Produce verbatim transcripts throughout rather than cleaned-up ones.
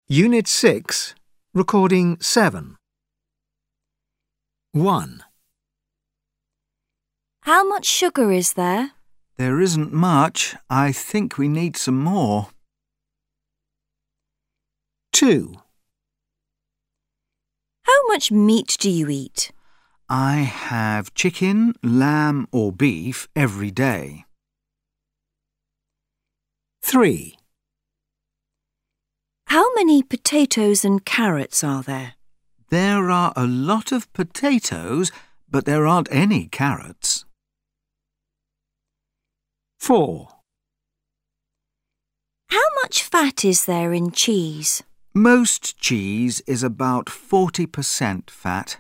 Unit six, Recording seven. one. How much sugar is there? There isn't much. I think we need some more. two. How much meat do you eat? I have chicken, lamb or beef every day. three. How many potatoes and carrots are there? There are a lot of potatoes, but there aren't any carrots. four. How much fat is there in cheese? Most cheese is about forty percent fat.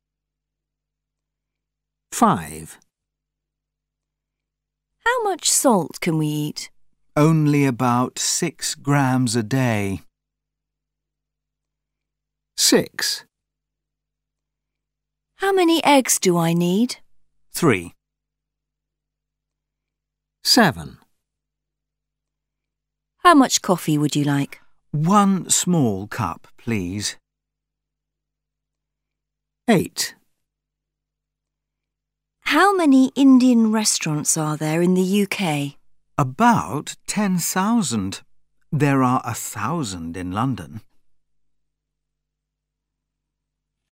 five. How much salt can we eat? Only about six grams a day. six. How many eggs do I need? Three. seven. How much coffee would you like? One small cup, please. eight. How many Indian restaurants are there in the U K? About ten thousand. There are a thousand in London.